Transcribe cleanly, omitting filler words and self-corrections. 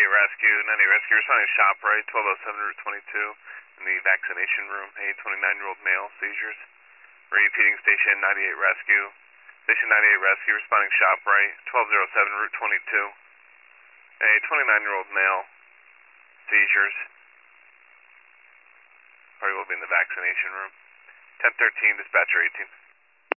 Rescue, 98 Rescue, responding to ShopRite, 1207 Route 22, in the vaccination room, a 29-year-old male, seizures. Repeating Station 98 Rescue. Station 98 Rescue, responding to ShopRite, 1207 Route 22, a 29-year-old male, seizures. Party will be in the vaccination room. 1013, dispatcher 18.